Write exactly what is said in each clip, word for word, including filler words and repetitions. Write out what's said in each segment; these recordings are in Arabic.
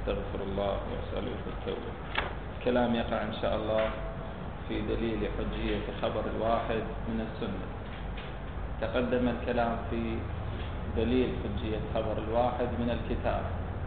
واستغفر الله وأسأله في التوبة. الكلام يقع إن شاء الله في دليل حجية خبر الواحد من السنة. تقدم الكلام في دليل حجية خبر الواحد من الكتاب،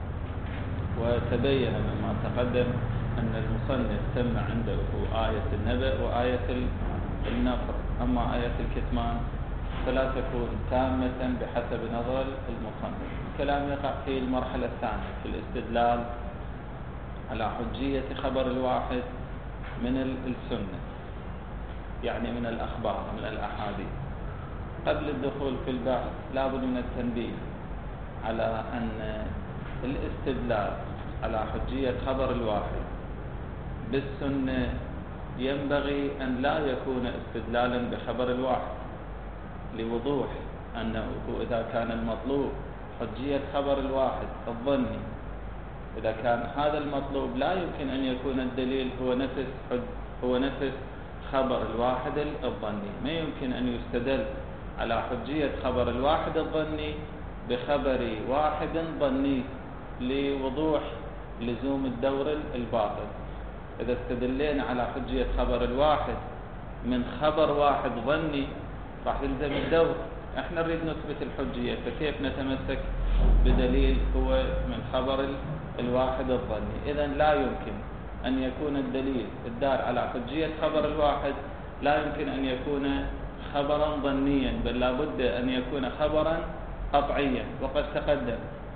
وتبين مما تقدم أن المصنف تم عنده آية النبأ وآية النفر، أما آية الكتمان فلا تكون تامة بحسب نظر المصنف. الكلام يقع في المرحلة الثانية في الاستدلال على حجية خبر الواحد من السنة، يعني من الأخبار من الأحاديث. قبل الدخول في البحث لابد من التنبيه على أن الاستدلال على حجية خبر الواحد بالسنة ينبغي أن لا يكون استدلالا بخبر الواحد، لوضوح أنه إذا كان المطلوب حجية خبر الواحد الظني، إذا كان هذا المطلوب لا يمكن أن يكون الدليل هو نفس هو نفس خبر الواحد الظني. ما يمكن أن يستدل على حجية خبر الواحد الظني بخبر واحد ظني، لوضوح لزوم الدور الباطل. إذا استدلينا على حجية خبر الواحد من خبر واحد ظني راح يلزم الدور. احنا نريد نثبت الحجية، فكيف نتمسك بدليل هو من خبر الواحد الظني؟ إذن لا يمكن أن يكون الدليل الدال على حجية خبر الواحد لا يمكن أن يكون خبرا ظنيا، بل لا بد أن يكون خبرا قطعيا. وقد تقدم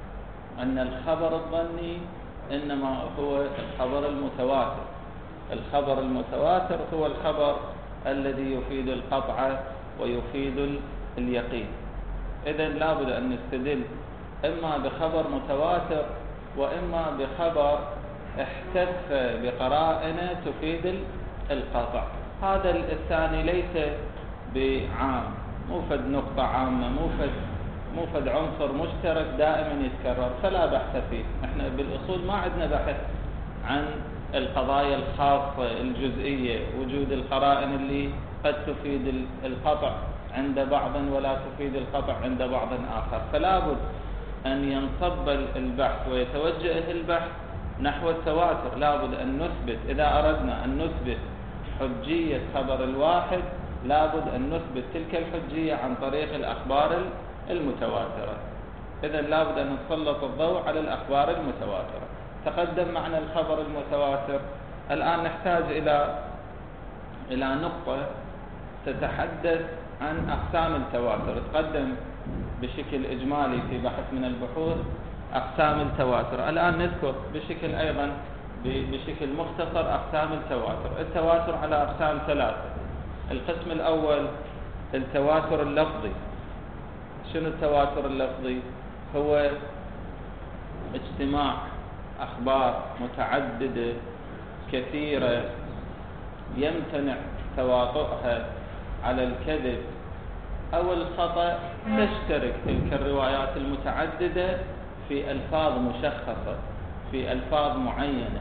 أن الخبر الظني إنما هو الخبر المتواتر. الخبر المتواتر هو الخبر الذي يفيد القطع ويفيد اليقين. إذن لا بد أن نستدل إما بخبر متواتر وإما بخبر احتف بقرائن تفيد القطع. هذا الثاني ليس بعام، موفد نقطة عامة، موفد موفد عنصر مشترك دائما يتكرر، فلا بحث فيه. احنا بالأصول ما عندنا بحث عن القضايا الخاصة الجزئية، وجود القرائن اللي قد تفيد القطع عند بعض ولا تفيد القطع عند بعض آخر. فلا بد أن ينصب البحث ويتوجه البحث نحو التواتر. لا بد أن نثبت، إذا أردنا أن نثبت حجية خبر الواحد لا بد أن نثبت تلك الحجية عن طريق الأخبار المتواترة. إذن لا بد أن نسلط الضوء على الأخبار المتواترة. تقدم معنا الخبر المتواتر. الآن نحتاج إلى إلى نقطة تتحدث عن أقسام التواتر. تقدم بشكل إجمالي في بحث من البحوث أقسام التواتر. الآن نذكر بشكل أيضا بشكل مختصر أقسام التواتر. التواتر على أقسام ثلاثة. القسم الأول التواتر اللفظي. شنو التواتر اللفظي؟ هو اجتماع أخبار متعددة كثيرة يمتنع تواطؤها على الكذب أو الخطأ، تشترك تلك الروايات المتعددة في ألفاظ مشخصة، في ألفاظ معينة،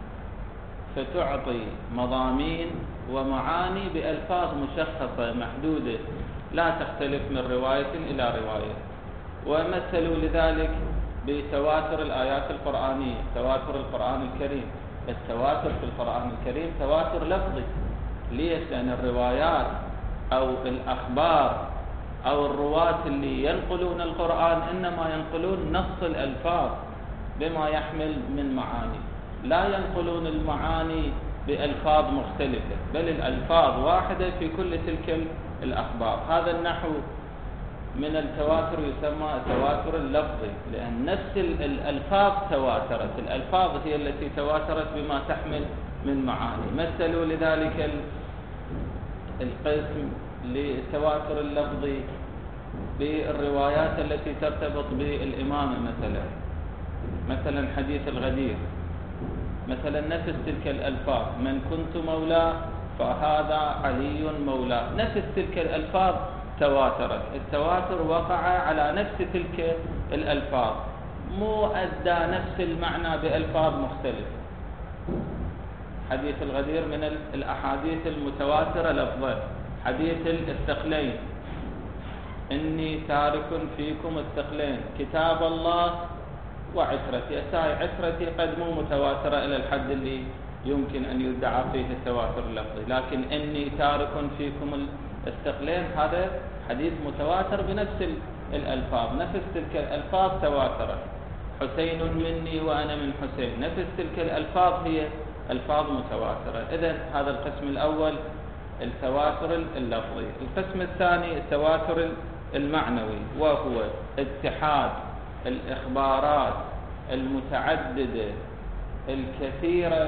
فتعطي مضامين ومعاني بألفاظ مشخصة محدودة لا تختلف من رواية إلى رواية. ومثلوا لذلك بتواتر الآيات القرآنية، تواتر القرآن الكريم. التواتر في القرآن الكريم تواتر لفظي. ليش؟ لأن الروايات أو الأخبار أو الرواة اللي ينقلون القرآن إنما ينقلون نص الألفاظ بما يحمل من معاني، لا ينقلون المعاني بألفاظ مختلفة، بل الألفاظ واحدة في كل تلك الأخبار. هذا النحو من التواتر يسمى التواتر اللفظي، لأن نفس الألفاظ تواترت، الألفاظ هي التي تواترت بما تحمل من معاني. مثلوا لذلك القسم للتواتر اللفظي بالروايات التي ترتبط بالإمامة، مثلا مثلا حديث الغدير، مثلا نفس تلك الألفاظ، من كنت مولاه فهذا علي مولاه، نفس تلك الألفاظ تواترت. التواتر وقع على نفس تلك الألفاظ، مو أدى نفس المعنى بألفاظ مختلفة. حديث الغدير من الأحاديث المتواترة لفظا. حديث الثقلين، إني تارك فيكم الثقلين كتاب الله وعترتي. أساي عترتي قد مو متواترة إلى الحد اللي يمكن أن يدعى فيه التواتر اللفظي، لكن إني تارك فيكم الثقلين هذا حديث متواتر بنفس الألفاظ، نفس تلك الألفاظ تواترت. حسين مني وأنا من حسين، نفس تلك الألفاظ هي ألفاظ متواترة. إذن هذا القسم الأول التواتر اللفظي. القسم الثاني التواتر المعنوي، وهو اتحاد الإخبارات المتعددة الكثيرة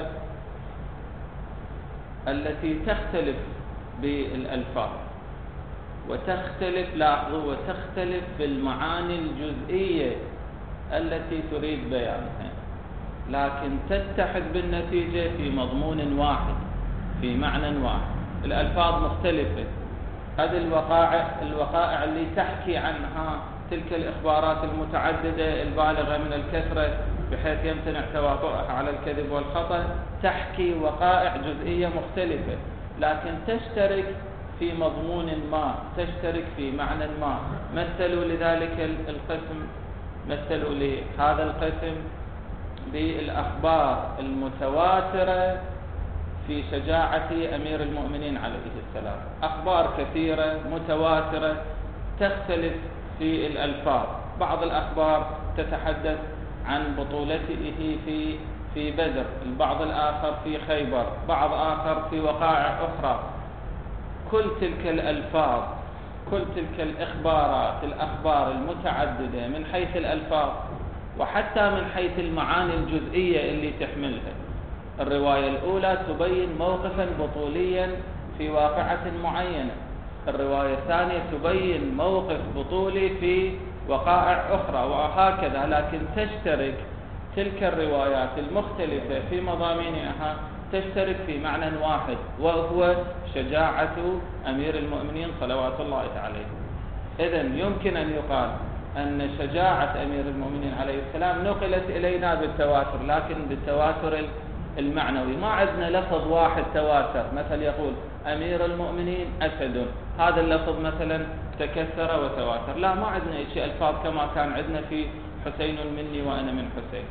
التي تختلف بالألفاظ وتختلف، لاحظوا، وتختلف في المعاني الجزئية التي تريد بيانها، لكن تتحد بالنتيجة في مضمون واحد، في معنى واحد. الألفاظ مختلفة، هذه الوقائع الوقائع اللي تحكي عنها تلك الإخبارات المتعددة البالغة من الكثرة بحيث يمتنع تواطؤها على الكذب والخطأ، تحكي وقائع جزئية مختلفة لكن تشترك في مضمون ما، تشترك في معنى ما. مثلوا لذلك القسم مثلوا لهذا القسم بالأخبار المتواترة في شجاعة أمير المؤمنين عليه السلام. أخبار كثيرة متواترة تختلف في الألفاظ، بعض الأخبار تتحدث عن بطولته في في بدر، البعض الآخر في خيبر، بعض آخر في وقائع أخرى. كل تلك الألفاظ، كل تلك الإخبارات الأخبار المتعددة من حيث الألفاظ وحتى من حيث المعاني الجزئية اللي تحملها. الرواية الأولى تبين موقفا بطوليا في واقعة معينة، الرواية الثانية تبين موقف بطولي في وقائع أخرى، وهكذا، لكن تشترك تلك الروايات المختلفة في مضامينها، تشترك في معنى واحد وهو شجاعة أمير المؤمنين صلوات الله عليه. إذن يمكن أن يقال أن شجاعة أمير المؤمنين عليه السلام نقلت إلينا بالتواتر، لكن بالتواتر المعنوي. ما عندنا لفظ واحد تواتر، مثل يقول أمير المؤمنين أسد، هذا اللفظ مثلا تكسر وتواتر، لا، ما عندنا شيء ألفاظ كما كان عندنا في حسين مني وأنا من حسين.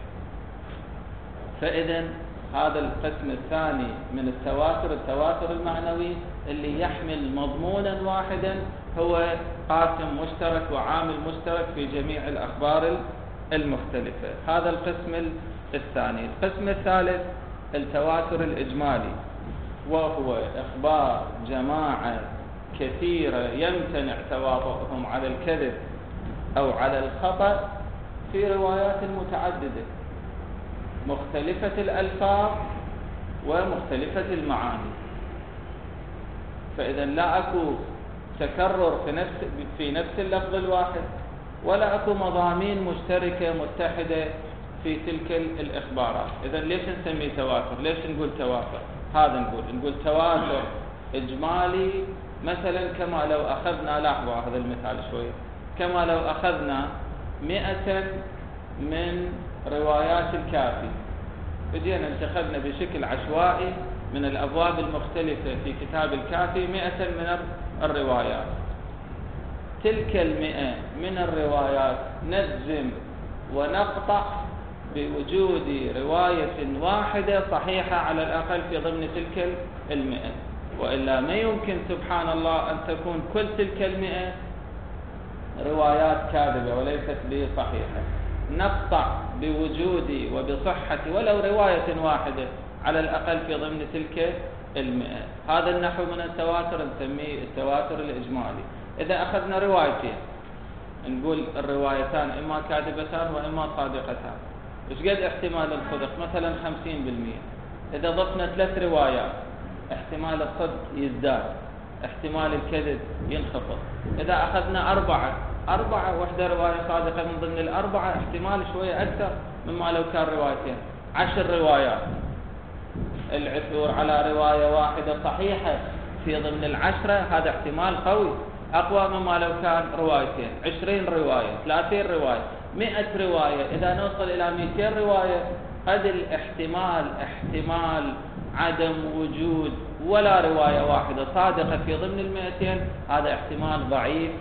فإذن هذا القسم الثاني من التواتر، التواتر المعنوي اللي يحمل مضمونا واحدا، هو قاسم مشترك وعامل مشترك في جميع الأخبار المختلفة. هذا القسم الثاني. القسم الثالث التواتر الإجمالي، وهو إخبار جماعة كثيرة يمتنع تواطؤهم على الكذب أو على الخطأ في روايات متعددة مختلفة الألفاظ ومختلفة المعاني. فإذا لا أكو تكرر في نفس في نفس اللفظ الواحد، ولا أكو مضامين مشتركة متحدة في تلك الإخبارات. إذا ليش نسميه تواتر؟ ليش نقول تواتر؟ هذا نقول نقول تواتر إجمالي. مثلا كما لو أخذنا، لاحظوا هذا المثال شوي، كما لو أخذنا مئة من روايات الكافي، بدينا انتخبنا بشكل عشوائي من الأبواب المختلفة في كتاب الكافي مئة من الروايات. تلك المئة من الروايات نجزم ونقطع بوجود رواية واحدة صحيحة على الأقل في ضمن تلك المئة، وإلا ما يمكن سبحان الله أن تكون كل تلك المئة روايات كاذبة وليست بصحيحة. نقطع بوجود وبصحة ولو رواية واحدة على الأقل في ضمن تلك المئة. هذا النحو من التواتر نسميه التواتر الإجمالي. إذا أخذنا روايتين نقول الروايتان إما كاذبتان وإما صادقتان، إيش قد احتمال الصدق؟ مثلا خمسين بالمئة. إذا ضفنا ثلاث روايات احتمال الصدق يزداد، احتمال الكذب ينخفض. إذا أخذنا أربعة أربعة واحدة رواية صادقة من ضمن الأربعة، احتمال شوية أكثر مما لو كان روايتين. عشر روايات، العثور على رواية واحدة صحيحة في ضمن العشرة، هذا احتمال قوي أقوى مما لو كان روايتين. عشرين رواية، ثلاثين رواية، مئة رواية. إذا نوصل إلى مئتين رواية قد الاحتمال احتمال عدم وجود ولا رواية واحدة صادقة في ضمن المئتين، هذا احتمال ضعيف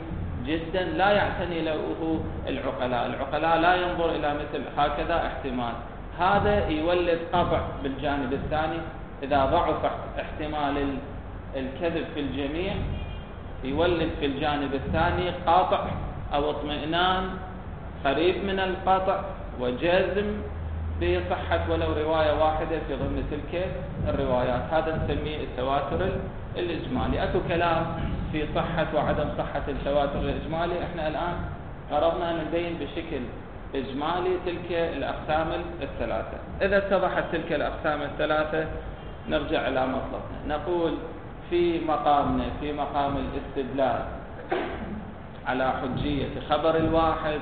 جدا لا يعتني له العقلاء. العقلاء لا ينظر إلى مثل هكذا احتمال، هذا يولد قطع بالجانب الثاني. إذا ضعف احتمال الكذب في الجميع يولد في الجانب الثاني قاطع أو اطمئنان قريب من القطع وجازم بصحة ولو رواية واحدة في ضمن تلك الروايات. هذا نسميه التواتر الإجمالي. أكو كلام في صحة وعدم صحة التواتر الإجمالي. احنا الآن قررنا أن نبين بشكل إجمالي تلك الأقسام الثلاثة. إذا اتضحت تلك الأقسام الثلاثة نرجع إلى مطلبنا، نقول في مقامنا في مقام الاستدلال على حجية خبر الواحد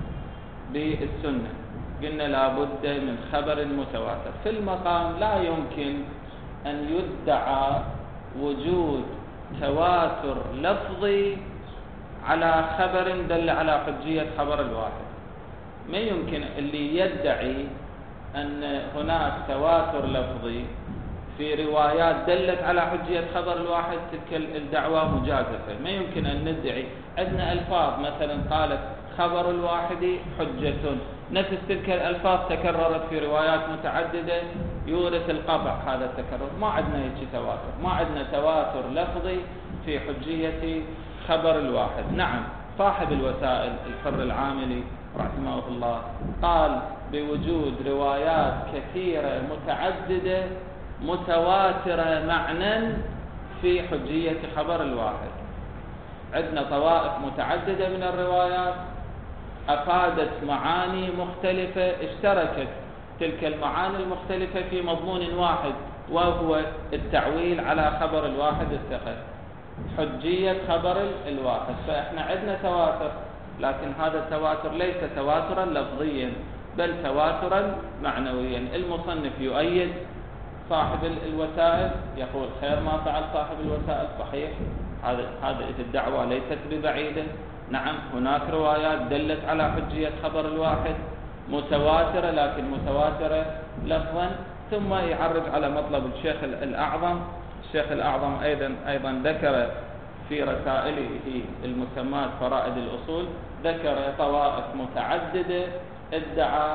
بالسنة قلنا لا بد من خبر متواتر. في المقام لا يمكن أن يدعى وجود تواتر لفظي على خبر دل على حجية خبر الواحد. ما يمكن اللي يدعي أن هناك تواتر لفظي في روايات دلت على حجية خبر الواحد، تلك الدعوة مجازفة. ما يمكن أن ندعي عندنا ألفاظ مثلا قالت خبر الواحد حجة، نفس تلك الألفاظ تكررت في روايات متعددة يورث القطع هذا التكرر. ما عندنا هيك تواتر، ما عندنا تواتر لفظي في حجية خبر الواحد. نعم صاحب الوسائل الفر العاملي رحمه الله قال بوجود روايات كثيرة متعددة متواترة معنى في حجية خبر الواحد. عندنا طوائف متعددة من الروايات أفادت معاني مختلفة، اشتركت تلك المعاني المختلفة في مضمون واحد وهو التعويل على خبر الواحد الثقل، حجية خبر الواحد. فإحنا عندنا تواتر، لكن هذا التواتر ليس تواترا لفظيا بل تواترا معنويا. المصنف يؤيد صاحب الوسائل، يقول خير ما فعل صاحب الوسائل صحيح، هذا هذه الدعوة ليست ببعيدة. نعم هناك روايات دلت على حجية خبر الواحد متواترة، لكن متواترة لفظا. ثم يعرج على مطلب الشيخ الأعظم. الشيخ الأعظم أيضا أيضا ذكر في رسائله المسمات فرائد الأصول، ذكر طوائف متعددة ادعى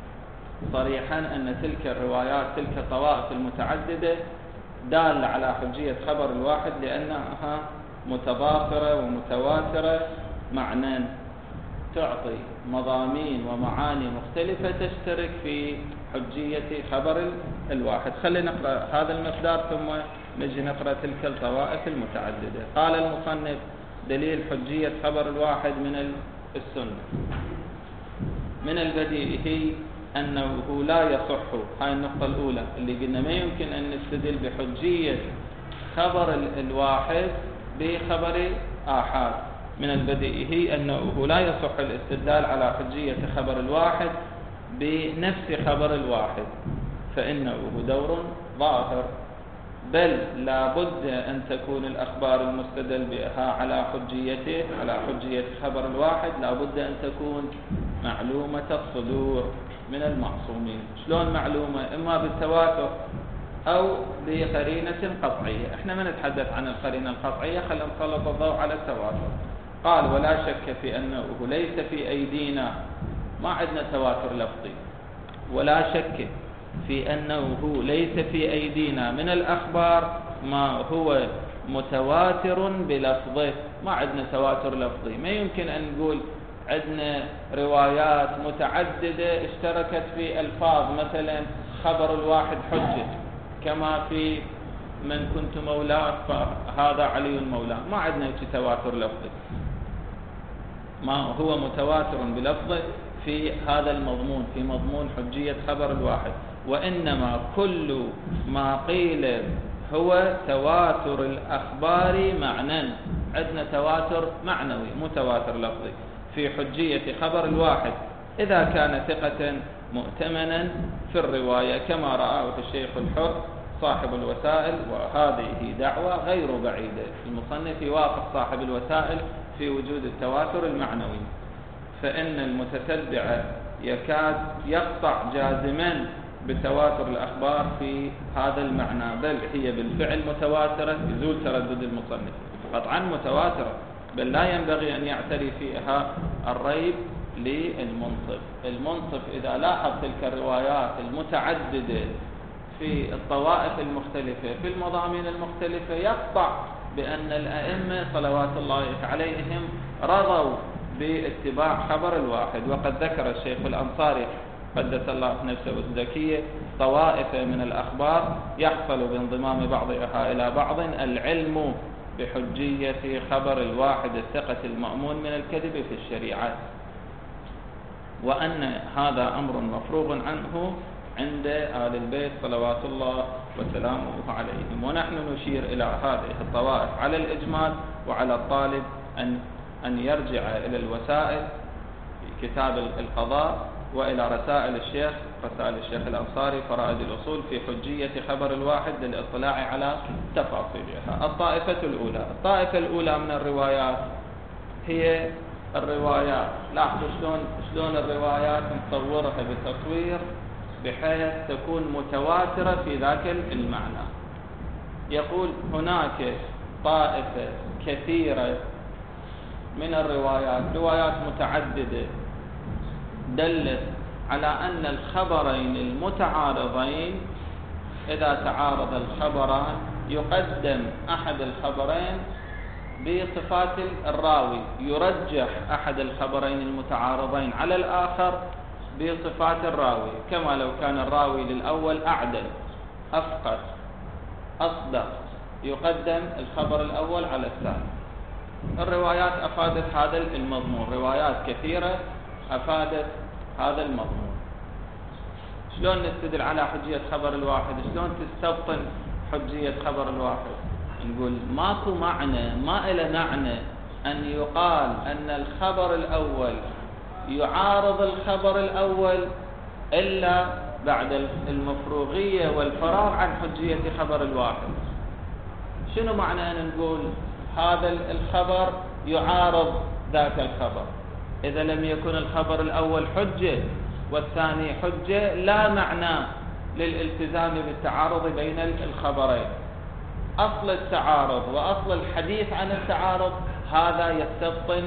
صريحا أن تلك الروايات تلك الطوائف المتعددة دالة على حجية خبر الواحد لأنها متضافرة ومتواترة معنى، تعطي مضامين ومعاني مختلفة تشترك في حجية خبر الواحد. خلينا نقرأ هذا المقدار ثم نجي نقرأ تلك الطوائف المتعددة. قال المصنف دليل حجية خبر الواحد من السنة. من البديهي هي أنه لا يصح، هاي النقطة الأولى اللي قلنا ما يمكن أن نستدل بحجية خبر الواحد بخبر آحاد. من البديهي أنه لا يصح الاستدلال على حجية خبر الواحد بنفس خبر الواحد، فإنه دور ظاهر، بل لا بد أن تكون الأخبار المستدل بها على حجيته على حجية خبر الواحد لا بد أن تكون معلومة الصدور من المعصومين. شلون معلومة؟ إما بالتواتر أو بقرينة قطعية. احنا ما نتحدث عن القرينة القطعية، خلينا نسلط الضوء على التواتر. قال ولا شك في أنه ليس في أيدينا، ما عندنا تواتر لفظي، ولا شك في أنه ليس في أيدينا من الأخبار ما هو متواتر بلفظه. ما عندنا تواتر لفظي. ما يمكن أن نقول عندنا روايات متعددة اشتركت في ألفاظ، مثلا خبر الواحد حجة كما في من كنت مولاه فهذا علي مولاه. ما عندنا تواتر لفظي، ما هو متواتر بلفظه في هذا المضمون، في مضمون حجية خبر الواحد. وإنما كل ما قيل هو تواتر الأخبار معنى. عندنا تواتر معنوي متواتر لفظي في حجية خبر الواحد إذا كان ثقة مؤتمنا في الرواية كما رآه الشيخ الحر صاحب الوسائل. وهذه دعوة غير بعيدة. المصنف يوافق صاحب الوسائل في وجود التواتر المعنوي، فإن المتتبع يكاد يقطع جازما بتواتر الأخبار في هذا المعنى، بل هي بالفعل متواترة، يزول تردد المصنف، قطعا متواترة بل لا ينبغي أن يعتري فيها الريب للمنصف. المنصف إذا لاحظ تلك الروايات المتعددة في الطوائف المختلفة في المضامين المختلفة يقطع بأن الأئمة صلوات الله عليهم رضوا باتباع خبر الواحد. وقد ذكر الشيخ الأنصاري قدس الله نفسه الزكية طوائف من الأخبار يحصل بانضمام بعضها إلى بعض العلم بحجية خبر الواحد الثقة المأمون من الكذب في الشريعة، وأن هذا أمر مفروغ عنه عند آل البيت صلوات الله وسلامه عليهم. ونحن نشير إلى هذه الطوائف على الإجمال، وعلى الطالب أن أن يرجع إلى الوسائل في كتاب القضاء وإلى رسائل الشيخ رسائل الشيخ الأنصاري فرائد الأصول في حجية خبر الواحد للاطلاع على تفاصيلها. الطائفة الأولى الطائفة الأولى من الروايات هي الروايات، لاحظوا شلون شلون الروايات نصورها بتصوير بحيث تكون متواترة في ذاك المعنى. يقول هناك طائفة كثيرة من الروايات روايات متعددة دلت على أن الخبرين المتعارضين إذا تعارض الخبران يقدم أحد الخبرين بصفات الراوي، يرجح أحد الخبرين المتعارضين على الآخر بصفات الراوي، كما لو كان الراوي للأول أعدل أفقه أصدق يقدم الخبر الأول على الثاني. الروايات أفادت هذا المضمون، روايات كثيرة أفادت هذا المضمون. شلون نستدل على حجية خبر الواحد؟ شلون تستبطن حجية خبر الواحد؟ نقول ماكو معنى ما إلى معنى أن يقال أن الخبر الأول يعارض الخبر الأول إلا بعد المفروغية والفراغ عن حجية خبر الواحد. شنو معنى أن نقول هذا الخبر يعارض ذاك الخبر؟ إذا لم يكن الخبر الأول حجة والثاني حجة لا معنى للالتزام بالتعارض بين الخبرين. أصل التعارض وأصل الحديث عن التعارض هذا يستبطن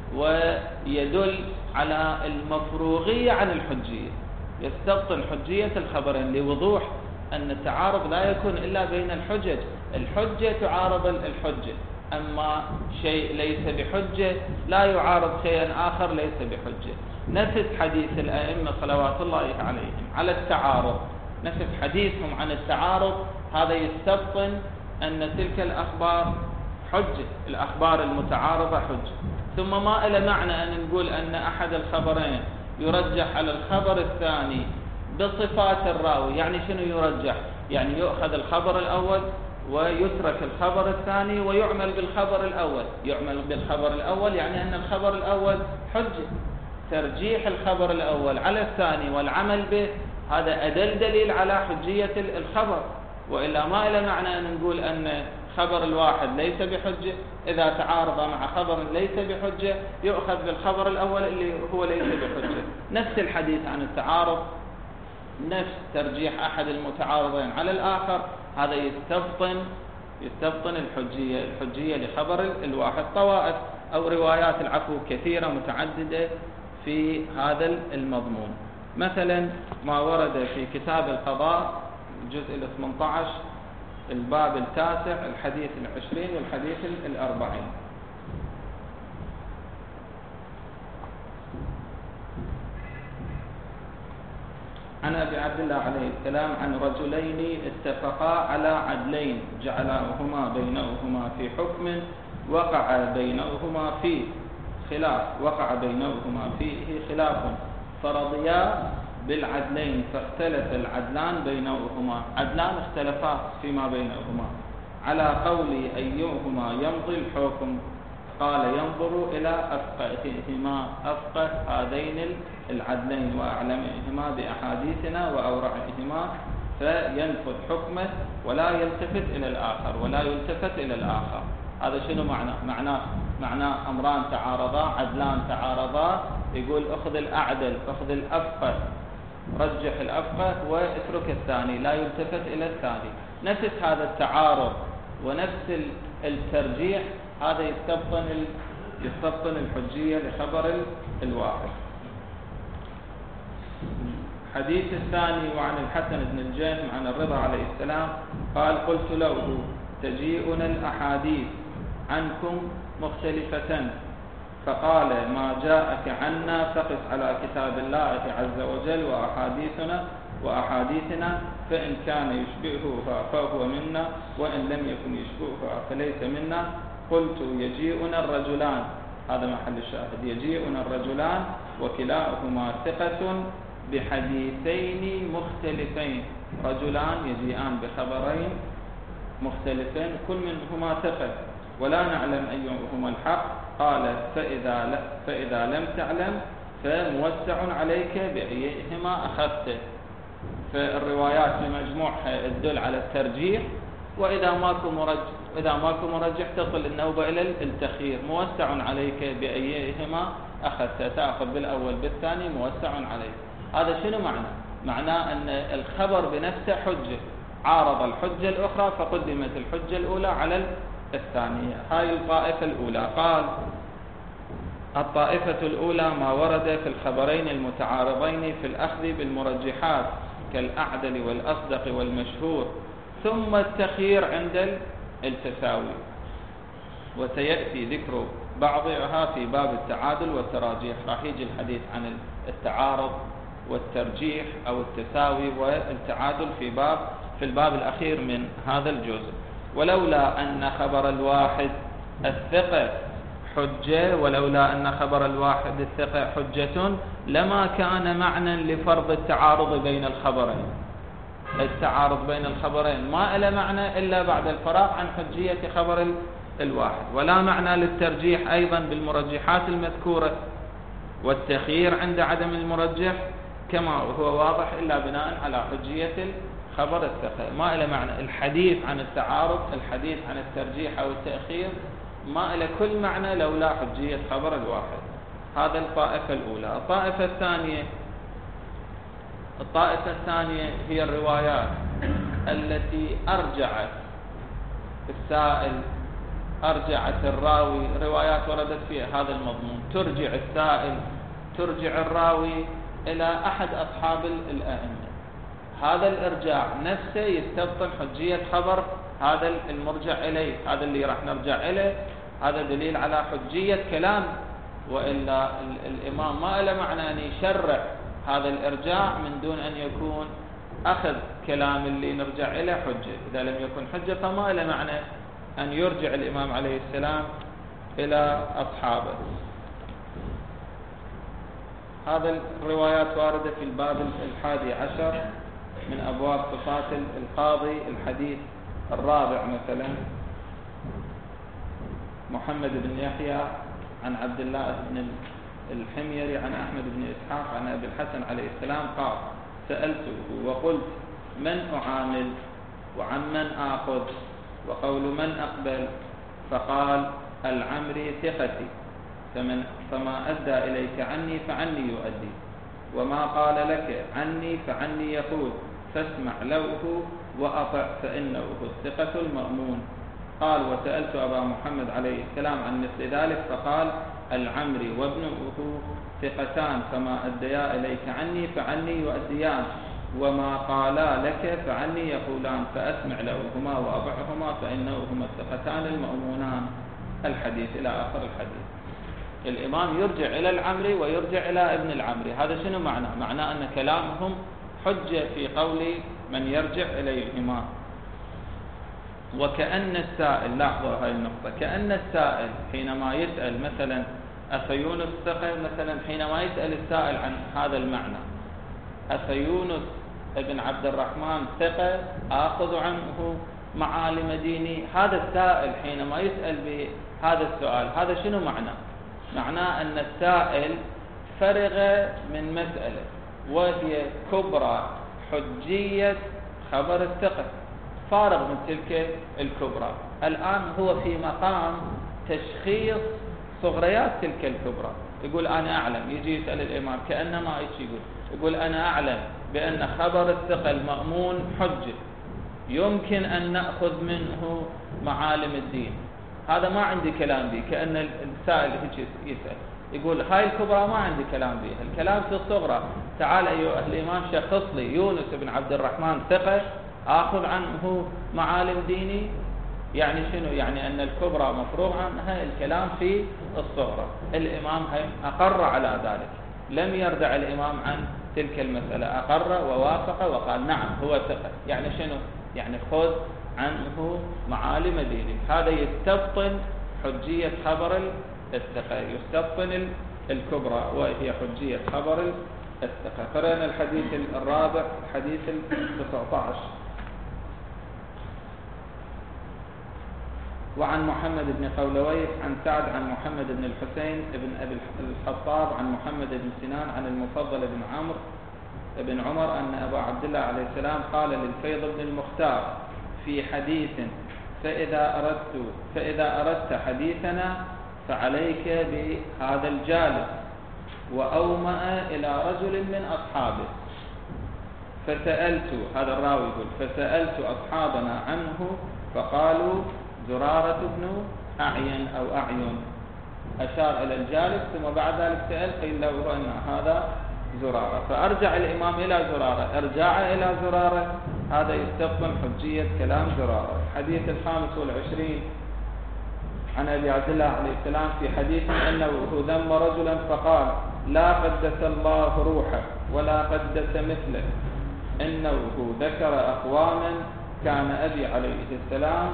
ويدل على المفروغية عن الحجية، يستبطن حجية الخبرين لوضوح أن التعارض لا يكون إلا بين الحجج. الحجة تعارض الحجة، أما شيء ليس بحجة لا يعارض شيئا آخر ليس بحجة. نفس حديث الأئمة صلوات الله عليهم على التعارض، نفس حديثهم عن التعارض، هذا يستبطن أن تلك الأخبار حجة، الأخبار المتعارضة حجة. ثم ما إلى معنى أن نقول أن أحد الخبرين يرجح على الخبر الثاني بصفات الراوي. يعني شنو يرجح؟ يعني يؤخذ الخبر الأول ويترك الخبر الثاني ويعمل بالخبر الأول. يعمل بالخبر الأول يعني أن الخبر الأول حجة، ترجيح الخبر الأول على الثاني والعمل به هذا أدل دليل على حجية الخبر. وإلا ما إلى معنى أن نقول أن خبر الواحد ليس بحجة، إذا تعارض مع خبر ليس بحجة يؤخذ بالخبر الأول اللي هو ليس بحجة. نفس الحديث عن التعارض، نفس ترجيح أحد المتعارضين على الآخر، هذا يستبطن يستبطن الحجية الحجية لخبر الواحد. طوائف أو روايات العفو كثيرة متعددة في هذا المضمون. مثلا ما ورد في كتاب القضاء الجزء الثامن عشر الباب التاسع الحديث العشرين والحديث الأربعين. عن أبي عبد الله عليه السلام عن رجلين اتفقا على عدلين جعلاهما بينهما في حكم وقع بينهما فيه خلاف وقع بينهما فيه خلاف فرضيا بالعدلين فاختلف العدلان بينهما. عدلان اختلفا فيما بينهما على قول أيهما يمضي الحكم، قال ينظر إلى أفقههما أفقه هذين العدلين وأعلمهما بأحاديثنا وأورعهما فينفذ حكمه ولا يلتفت إلى الآخر ولا يلتفت إلى الآخر. هذا شنو معناه؟ معناه معناه أمران تعارضا، عدلان تعارضا، يقول أخذ الأعدل أخذ الأفقه، رجح الأفقه واترك الثاني، لا يلتفت إلى الثاني. نفس هذا التعارض ونفس الترجيح هذا يستبطن يستبطن الحجية لخبر الواحد. الحديث الثاني وعن الحسن بن الجهم عن الرضا عليه السلام قال قلت له تجيئنا الأحاديث عنكم مختلفة، فقال ما جاءك عنا فقس على كتاب الله عز وجل وأحاديثنا وأحاديثنا، فإن كان يشبهها فهو منا، وإن لم يكن يشبهها فليس منا. قلت يجيئنا الرجلان، هذا محل الشاهد، يجيئنا الرجلان وكلاهما ثقة بحديثين مختلفين، رجلان يجيئان بخبرين مختلفين كل منهما ثقة ولا نعلم أيهما الحق. قال فإذا, فإذا لم تعلم فموسع عليك بأيهما أخذته. فالروايات بمجموعها تدل على الترجيح، وإذا ماكو مرجح إذا ماكو مرجح تصل النوبة إلى التخيير، موسع عليك بأيهما أخذته، تأخذ بالأول بالثاني موسع عليك. هذا شنو معنى؟ معناه أن الخبر بنفسه حجة، عارض الحجة الأخرى فقدمت الحجة الأولى على الثانية. هاي الطائفة الأولى. قال الطائفة الأولى ما ورد في الخبرين المتعارضين في الأخذ بالمرجحات كالأعدل والأصدق والمشهور، ثم التخيير عند التساوي، وسيأتي ذكر بعضها في باب التعادل والتراجيح. راح يجي الحديث عن التعارض والترجيح أو التساوي والتعادل في باب في الباب الأخير من هذا الجزء. ولولا أن خبر الواحد الثقة حجة ولولا أن خبر الواحد الثقة حجة لما كان معنى لفرض التعارض بين الخبرين. التعارض بين الخبرين ما له معنى إلا بعد الفراغ عن حجية خبر الواحد، ولا معنى للترجيح أيضا بالمرجحات المذكورة والتخيير عند عدم المرجح كما هو واضح إلا بناء على حجية خبر الثقة. ما له معنى الحديث عن التعارض، الحديث عن الترجيح أو التأخير ما له كل معنى لولا حجية خبر الواحد. هذا الطائفة الأولى. الطائفة الثانية الطائفة الثانية هي الروايات التي أرجعت السائل أرجعت الراوي، روايات وردت فيها هذا المضمون، ترجع السائل ترجع الراوي إلى أحد أصحاب الأئمة. هذا الإرجاع نفسه يستبطن حجية خبر هذا المرجع إليه، هذا اللي راح نرجع إليه، هذا دليل على حجية كلام. وإلا الإمام ما له معنى أن يشرع هذا الإرجاع من دون أن يكون أخذ كلام اللي نرجع إليه حجة. إذا لم يكن حجة فما له معنى أن يرجع الإمام عليه السلام إلى أصحابه. هذا الروايات واردة في الباب الحادي عشر من أبواب صفات القاضي. الحديث الرابع مثلا محمد بن يحيى عن عبد الله بن الحميري عن أحمد بن إسحاق عن أبي الحسن عليه السلام قال سألته وقلت من أعامل وعن من آخذ وقول من أقبل، فقال العمري ثقتي، فمن فما أدى إليك عني فعني يؤدي، وما قال لك عني فعني يقول، فاسمع له وأطع فإنه الثقة المأمون. قال وسألت أبا محمد عليه السلام عن مثل ذلك، فقال العمري وابنه ثقتان، فما أديا إليك عني فعني يؤديان، وما قالا لك فعني يقولان، فأسمع لهما وأطعهما فإنهما الثقتان المأمونان. الحديث إلى آخر الحديث. الإمام يرجع إلى العمري ويرجع إلى ابن العمري. هذا شنو معنى؟ معناه أن كلامهم حجة في قول من يرجع إليهما. وكأن السائل، لاحظوا هاي النقطة، كأن السائل حينما يسأل مثلا أفيونس ثقة، مثلا حينما يسأل السائل عن هذا المعنى أفيونس ابن عبد الرحمن ثقة آخذ عنه معالم ديني، هذا السائل حينما يسأل بهذا السؤال هذا شنو معنى؟ معناه أن السائل فرغ من مسألة وهي كبرى حجية خبر الثقة، فارغ من تلك الكبرى. الآن هو في مقام تشخيص صغريات تلك الكبرى. يقول أنا أعلم، يجي يسأل الإمام كأنما إيش يقول يقول أنا أعلم بأن خبر الثقة المأمون حجة يمكن أن نأخذ منه معالم الدين، هذا ما عندي كلام به. كأن السائل هيك يسأل يقول هاي الكبرى ما عندي كلام بها، الكلام في الصغرى. تعال أيها الإمام شخص لي يونس بن عبد الرحمن ثقة آخذ عنه معالم ديني. يعني شنو؟ يعني أن الكبرى مفروغ عنها، الكلام في الصغرى. الإمام أقر على ذلك، لم يردع الإمام عن تلك المسألة، أقر ووافق وقال نعم هو ثقة. يعني شنو؟ يعني خذ عنه معالم دينك. هذا يستبطن حجية خبر الثقة، يستبطن الكبرى وهي حجية خبر الثقة. قرأنا الحديث الرابع، الحديث التسعة عشر. وعن محمد بن قولويه عن سعد عن محمد بن الحسين بن أبي الخطاب عن محمد بن سنان عن المفضل بن عمرو بن عمر أن أبا عبد الله عليه السلام قال للفيض بن المختار في حديث فإذا أردت, فإذا أردت حديثنا فعليك بهذا الجالس، وأومأ إلى رجل من أصحابه فسألت، هذا الراوي يقول فسألت أصحابنا عنه فقالوا زرارة بن أعين أو أعين، أشار إلى الجالس، ثم بعد ذلك سأل قيل له أن هذا زرارة، فأرجع الإمام إلى زرارة، أرجع إلى زرارة، هذا يستبطن حجية كلام زرارة. الحديث الخامس والعشرين عن أبي عبد الله عليه السلام في حديث أنه ذم رجلا فقال لا قدس الله روحه ولا قدس مثله، إنه ذكر أقواما كان أبي عليه السلام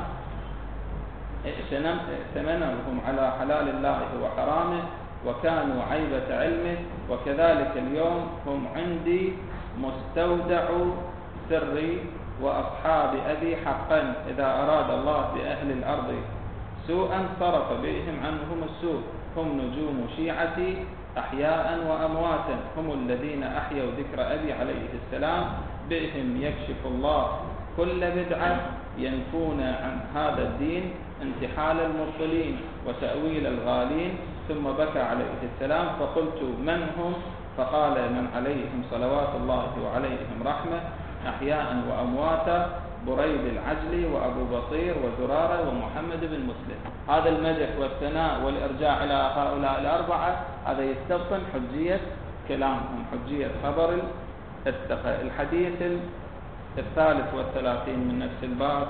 ائتمنهم على حلال الله وحرامه وكانوا عيبة علمه، وكذلك اليوم هم عندي مستودع سري وأصحاب أبي حقا، إذا أراد الله بأهل الأرض سوءا صرف بهم عنهم السوء، هم نجوم شيعتي أحياء وأمواتا، هم الذين أحيوا ذكر أبي عليه السلام، بهم يكشف الله كل بدعة، ينفون عن هذا الدين انتحال المرسلين وتأويل الغالين. ثم بكى عليه السلام فقلت من هم؟ فقال من عليهم صلوات الله وعليهم رحمة أحياء وأمواتا، بريد العجلي وأبو بصير وزرارة ومحمد بن مسلم. هذا المدح والثناء والإرجاع إلى هؤلاء الأربعة هذا يستبطن حجية كلامهم، حجية خبر الثقة. الحديث الثالث والثلاثين من نفس الباب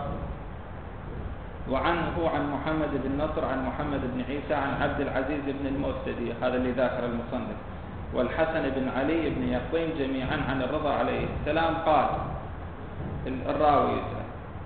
وعنه عن محمد بن نصر عن محمد بن عيسى عن عبد العزيز بن المؤسدي، هذا اللي ذاكر المصنف، والحسن بن علي بن يقطين جميعا عن الرضا عليه السلام قال، الراوي يسأل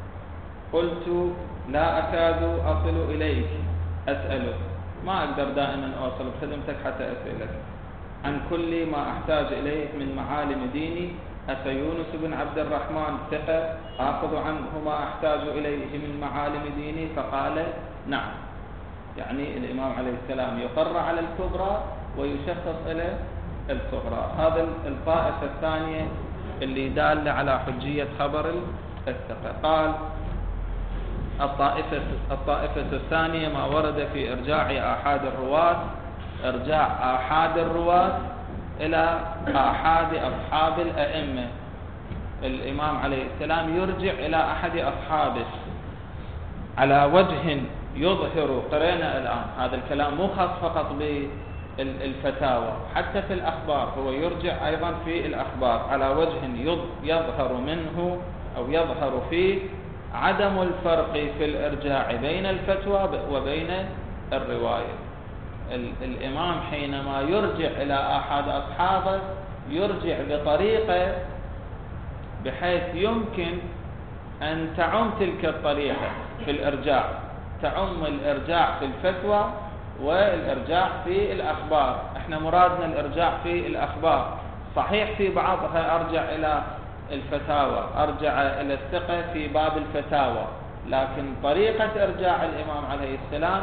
قلت لا أكاد أصل إليك أسألك، ما أقدر دائما أوصل بخدمتك حتى أسألك عن كل ما أحتاج إليه من معالم ديني، أفيونس بن عبد الرحمن ثقة آخذ عنه ما أحتاج إليه من معالم ديني؟ فقال نعم. يعني الإمام عليه السلام يقر على الكبرى ويشخص إلى الصغرى. هذا الطائفة الثانية اللي دال على حجية خبر الثقة. قال الطائفة, الطائفة الثانية ما ورد في إرجاع آحاد الرواة، إرجاع آحاد الرواة إلى آحاد أصحاب الأئمة. الإمام عليه السلام يرجع إلى أحد أصحابه على وجه يظهر، قرينا الآن هذا الكلام مو خاص فقط بالفتاوى، حتى في الأخبار هو يرجع أيضا في الأخبار على وجه يظهر منه أو يظهر فيه عدم الفرق في الإرجاع بين الفتوى وبين الرواية. الإمام حينما يرجع إلى أحد أصحابه يرجع بطريقة بحيث يمكن أن تعم تلك الطريقة في الإرجاع، تعم الإرجاع في الفتوى والإرجاع في الأخبار. احنا مرادنا الإرجاع في الأخبار، صحيح في بعضها أرجع إلى الفتاوى، أرجع إلى الثقة في باب الفتاوى، لكن طريقة إرجاع الإمام عليه السلام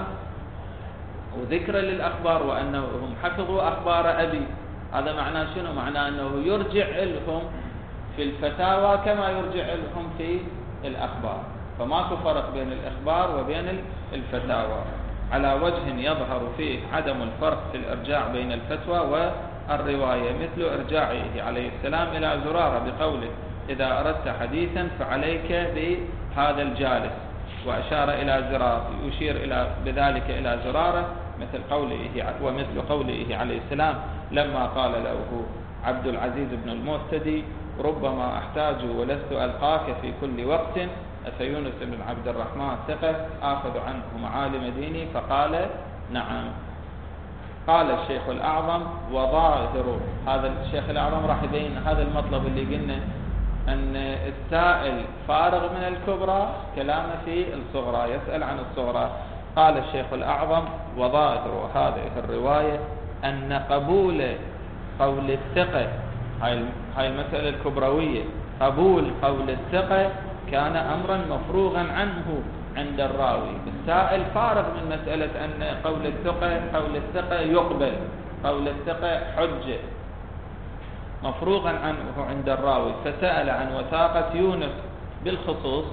وذكر للأخبار وأنهم حفظوا أخبار أبي، هذا معناه شنو؟ معناه أنه يرجع لهم في الفتاوى كما يرجع لهم في الأخبار، فماكو فرق بين الإخبار وبين الفتاوى، على وجه يظهر فيه عدم الفرق في الإرجاع بين الفتوى والرواية، مثل إرجاعه عليه السلام إلى زرارة بقوله إذا أردت حديثا فعليك بهذا الجالس. وأشار إلى زرار يشير إلى بذلك إلى زرارة، مثل قوله ومثل قوله عليه السلام لما قال له عبد العزيز بن المهتدي ربما أحتاج ولست ألقاك في كل وقت أفيونس بن عبد الرحمن ثقة آخذ عنه معالم ديني، فقال نعم. قال الشيخ الأعظم وظاهر، هذا الشيخ الأعظم راح يبين هذا المطلب اللي قلنا أن السائل فارغ من الكبرى، كلامه في الصغرى، يسأل عن الصغرى. قال الشيخ الأعظم وظاهر هذه الرواية أن قبول قول الثقة، هاي المسألة الكبروية، قبول قول الثقة كان أمرا مفروغا عنه عند الراوي. السائل فارغ من مسألة أن قول الثقة قول الثقة يقبل، قول الثقة حجة، مفروغا عنه عند الراوي، فسأل عن وثاقة يونس بالخصوص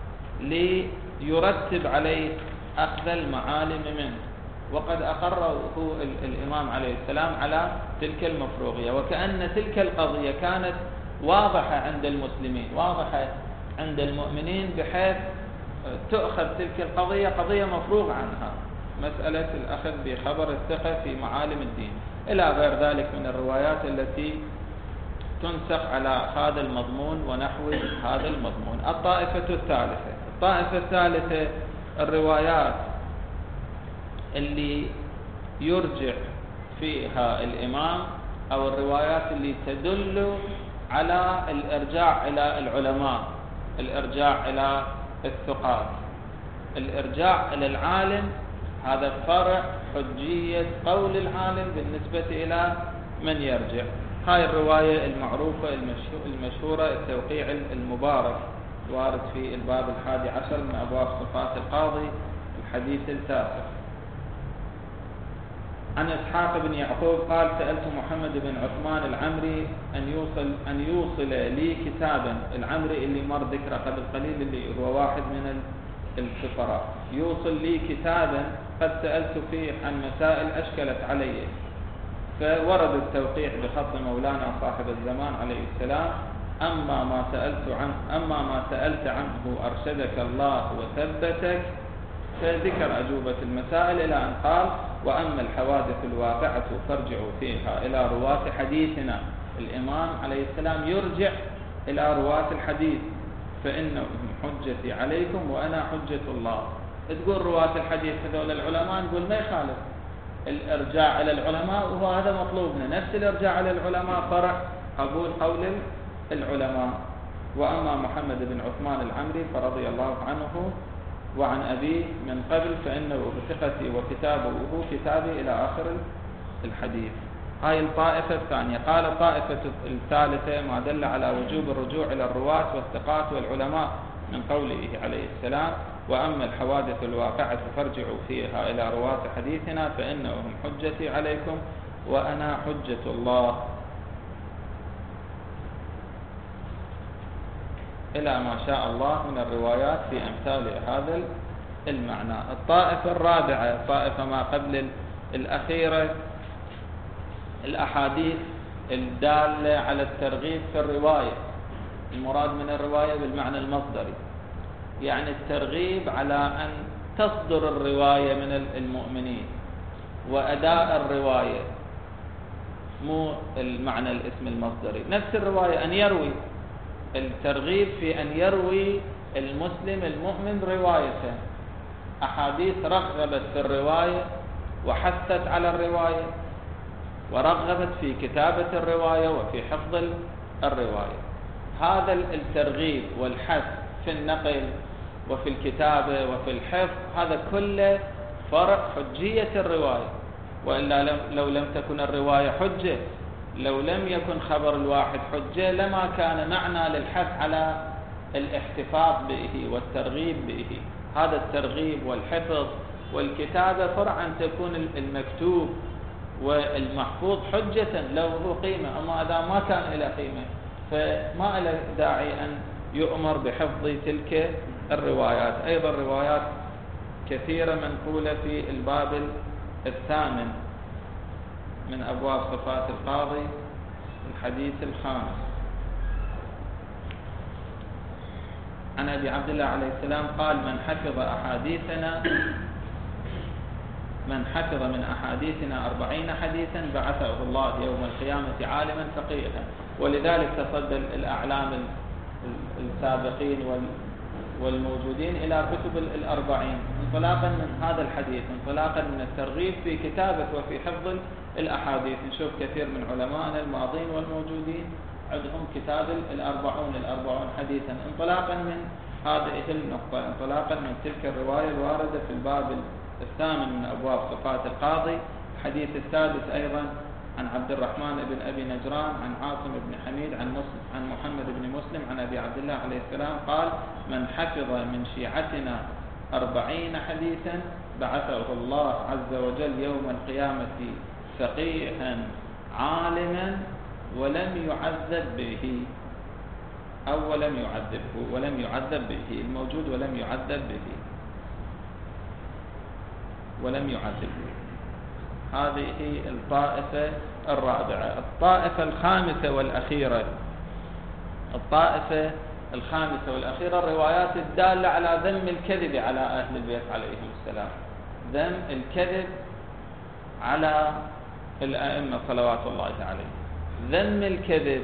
ليرتب عليه أخذ المعالم منه، وقد أقره الإمام عليه السلام على تلك المفروغية، وكأن تلك القضية كانت واضحة عند المسلمين، واضحة عند المؤمنين، بحيث تؤخذ تلك القضية قضية مفروغ عنها، مسألة الأخذ بخبر الثقة في معالم الدين، إلى غير ذلك من الروايات التي تنسخ على هذا المضمون ونحو هذا المضمون. الطائفة الثالثة الطائفة الثالثة الروايات اللي يرجع فيها الإمام، أو الروايات اللي تدل على الإرجاع إلى العلماء، الإرجاع إلى الثقات، الإرجاع إلى العالم، هذا فرع حجية قول العالم بالنسبة إلى من يرجع. هاي الرواية المعروفة المشهورة التوقيع المبارك وارد في الباب الحادي عشر من أبواب صفات القاضي الحديث التاسع. عن إسحاق بن يعقوب قال سألت محمد بن عثمان العمري أن يوصل أن يوصل لي كتابا، العمري اللي مر ذكره قبل قليل اللي هو واحد من السفراء، يوصل لي كتابا قد سألت فيه عن مسائل أشكلت علي، فورد التوقيع بخط مولانا صاحب الزمان عليه السلام أما ما سألت عنه أما ما سألت عنه أرشدك الله وثبتك، فذكر أجوبة المسائل إلى أن قال وأما الحوادث الواقعة فارجعوا فيها إلى رواة حديثنا. الإمام عليه السلام يرجع إلى رواة الحديث، فإنهم حجتي عليكم وأنا حجة الله. تقول رواة الحديث هذول العلماء، نقول ما يخالف الإرجاع إلى العلماء، وهو هذا مطلوبنا، نفس الإرجاع إلى العلماء فرع قبول قول العلماء. وأما محمد بن عثمان العمري فرضي الله عنه وعن أبيه من قبل فإنه بثقتي وكتابه كتابي إلى آخر الحديث. هاي الطائفة الثانية. قال الطائفة الثالثة ما دل على وجوب الرجوع إلى الرواة والثقات والعلماء من قوله عليه السلام وأما الحوادث الواقعة فارجعوا فيها إلى رواة حديثنا فإنهم حجتي عليكم وأنا حجة الله، إلى ما شاء الله من الروايات في أمثال هذا المعنى. الطائفة الرابعة طائفة ما قبل الأخيرة، الأحاديث الدالة على الترغيب في الرواية، المراد من الرواية بالمعنى المصدري، يعني الترغيب على أن تصدر الرواية من المؤمنين وأداء الرواية، مو المعنى الاسم المصدري، نفس الرواية أن يروي، الترغيب في أن يروي المسلم المؤمن روايته، أحاديث رغبت في الرواية وحثت على الرواية ورغبت في كتابة الرواية وفي حفظ الرواية. هذا الترغيب والحث في النقل وفي الكتابة وفي الحفظ هذا كله فرع حجية الرواية، وإلا لو لم تكن الرواية حجة، لو لم يكن خبر الواحد حجة لما كان معنى للحث على الاحتفاظ به والترغيب به. هذا الترغيب والحفظ والكتابة فرع أن تكون المكتوب والمحفوظ حجة له قيمة، أما إذا ما كان له قيمة فما له داعي أن يؤمر بحفظ تلك الروايات. أيضا روايات كثيرة منقولة في الباب الثامن من أبواب صفات القاضي الحديث الخامس. عن أبي عبد الله عليه السلام قال من حفظ أحاديثنا من حفظ من أحاديثنا أربعين حديثا بعثه الله يوم القيامة عالما فقيها. ولذلك تصدى الأعلام السابقين والموجودين إلى كتب الأربعين انطلاقا من هذا الحديث، انطلاقا من الترغيب في كتابة وفي حفظ الأحاديث. نشوف كثير من علمائنا الماضين والموجودين عندهم كتاب الأربعون الأربعون حديثا، انطلاقا من هذه النقطة، انطلاقا من تلك الرواية الواردة في الباب الثامن من أبواب صفات القاضي. الحديث السادس أيضا عن عبد الرحمن بن أبي نجران عن عاصم بن حميد عن مسلم عن محمد بن مسلم عن أبي عبد الله عليه السلام قال من حفظ من شيعتنا أربعين حديثا بعثه الله عز وجل يوم القيامة فقيها عالما ولم يعذب به، أو ولم يعذبه ولم يعذب به، الموجود ولم يعذب به ولم يعذبه. هذه هي الطائفة الرابعة. الطائفة الخامسة والأخيرة الطائفة الخامسة والأخيرة الروايات الدالة على ذم الكذب على أهل البيت عليهم السلام، ذم الكذب على الأئمة صلوات الله عليهم، ذم الكذب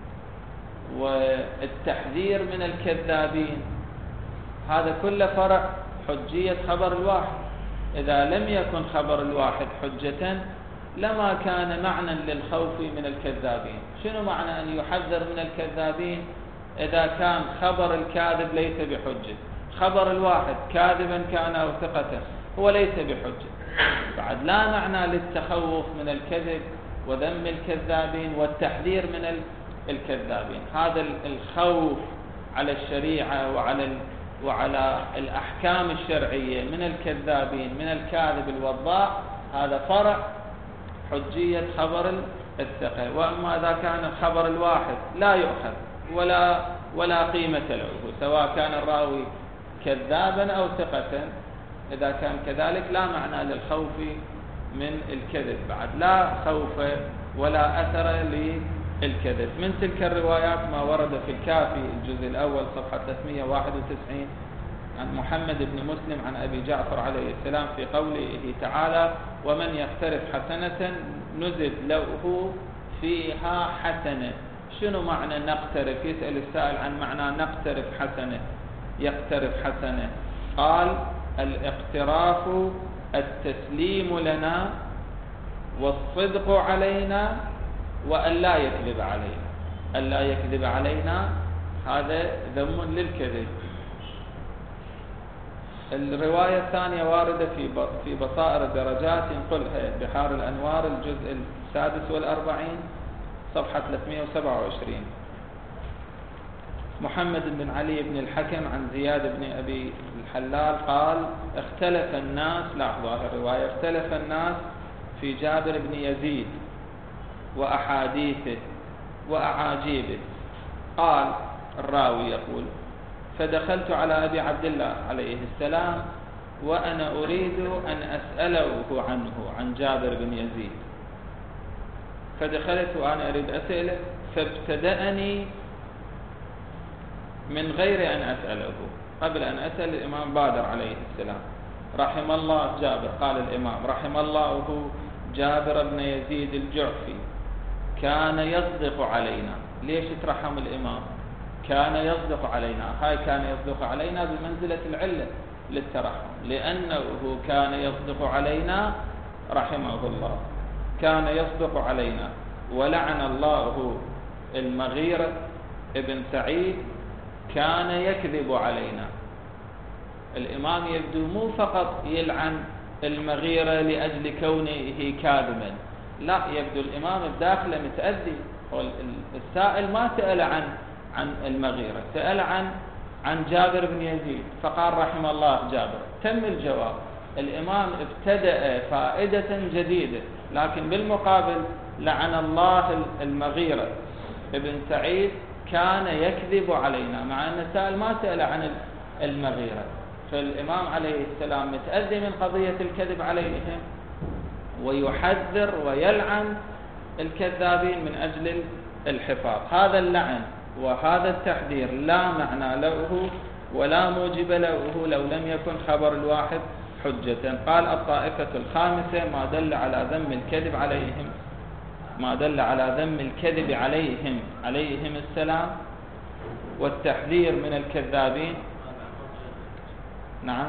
والتحذير من الكذابين. هذا كله فرع حجية خبر الواحد. إذا لم يكن خبر الواحد حجة لما كان معنى للخوف من الكذابين. شنو معنى أن يحذر من الكذابين إذا كان خبر الكاذب ليس بحجة؟ خبر الواحد كاذبا كان أو ثقة هو ليس بحجة. بعد لا معنى للتخوف من الكذب وذم الكذابين والتحذير من الكذابين. هذا الخوف على الشريعة وعلى وعلى الأحكام الشرعية من الكذابين من الكاذب الوضاع، هذا فرع حجية خبر الثقة. وأما إذا كان الخبر الواحد لا يؤخذ ولا ولا قيمة له، سواء كان الراوي كذابا أو ثقة، إذا كان كذلك لا معنى للخوف من الكذب، بعد لا خوف ولا أثر للكذب. من تلك الروايات ما ورد في الكافي الجزء الأول صفحة ثلاثمئة وواحد وتسعين عن محمد بن مسلم عن أبي جعفر عليه السلام في قوله تعالى ومن يقترف حسنة نزد له فيها حسنة. شنو معنى نقترف؟ يسأل السائل عن معنى نقترف حسنة، يقترف حسنة. قال الاقتراف التسليم لنا والصدق علينا وأن لا يكذب علينا. أن لا يكذب علينا هذا ذم للكذب. الرواية الثانية واردة في في بصائر الدرجات ينقلها بحار الأنوار الجزء السادس والأربعين صفحة ثلاثمئة وسبعة وعشرين. محمد بن علي بن الحكم عن زياد بن أبي الحلال قال اختلف الناس، لاحظوا الرواية، اختلف الناس في جابر بن يزيد وأحاديثه وأعاجيبه. قال الراوي يقول فدخلت على أبي عبد الله عليه السلام وأنا أريد أن أسأله عنه عن جابر بن يزيد، فدخلت وأنا أريد أسأله فابتدأني من غير أن أسأله. قبل أن أسأل الإمام بادر عليه السلام رحم الله جابر، قال الإمام رحم الله جابر بن يزيد الجعفي كان يصدق علينا. ليش ترحم الإمام؟ كان يصدق علينا، هاي كان يصدق علينا بمنزلة العلة للترحم، لأنه كان يصدق علينا رحمه الله، كان يصدق علينا. ولعن الله المغيرة ابن سعيد كان يكذب علينا. الإمام يبدو مو فقط يلعن المغيرة لأجل كونه كاذبا، لا، يبدو الإمام بداخله متأذي. السائل ما سأل عن عن المغيرة، سأل عن عن جابر بن يزيد فقال رحم الله جابر، تم الجواب. الإمام ابتدأ فائدة جديدة، لكن بالمقابل لعن الله المغيرة ابن سعيد كان يكذب علينا، مع أن السائل ما سأل عن المغيرة. فالإمام عليه السلام متأذي من قضية الكذب عليهم ويحذر ويلعن الكذابين من أجل الحفاظ. هذا اللعن وهذا التحذير لا معنى له ولا موجب له لو لم يكن خبر الواحد حجة. قال الطائفة الخامسة ما دل على ذم الكذب عليهم، ما دل على ذم الكذب عليهم عليهم السلام والتحذير من الكذابين. نعم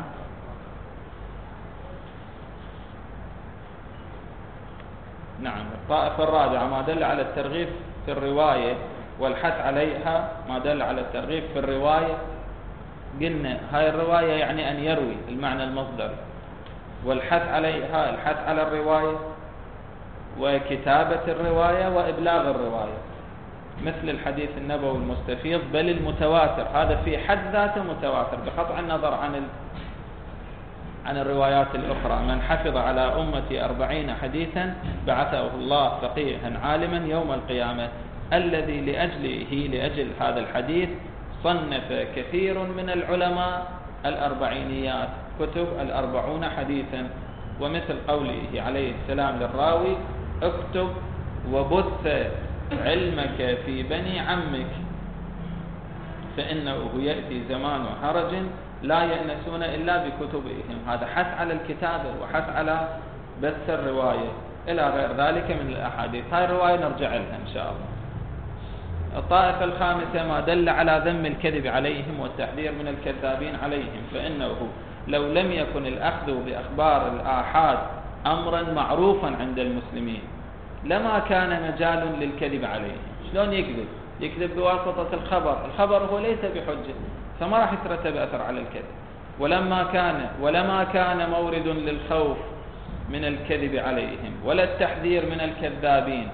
نعم الطائفة الرابعة ما دل على الترغيب في الرواية والحث عليها، ما دل على الترغيب في الرواية. قلنا هاي الرواية يعني أن يروي المعنى المصدري، والحث عليها الحث على الرواية وكتابة الرواية وإبلاغ الرواية، مثل الحديث النبوي المستفيض بل المتواتر، هذا في حد ذاته متواتر بقطع النظر عن ال... عن الروايات الأخرى. من حفظ على أمتي أربعين حديثا بعثه الله فقيها عالما يوم القيامة، الذي لأجله لأجل هذا الحديث صنف كثير من العلماء الأربعينيات كتب الأربعون حديثا. ومثل قوله عليه السلام للراوي اكتب وبث علمك في بني عمك فإنه يأتي زمان حرج لا يأنسون إلا بكتبهم. هذا حث على الكتابة وحث على بث الرواية إلى غير ذلك من الأحاديث. هاي الرواية نرجع لها إن شاء الله. الطائفة الخامسة ما دل على ذم الكذب عليهم والتحذير من الكذابين عليهم، فإنه لو لم يكن الأخذ بأخبار الآحاد أمرا معروفا عند المسلمين لما كان مجال للكذب عليهم. شلون يكذب؟ يكذب بواسطة الخبر، الخبر هو ليس بحجة، فما راح يترتب أثر على الكذب. ولما كان ولما كان مورد للخوف من الكذب عليهم ولا التحذير من الكذابين،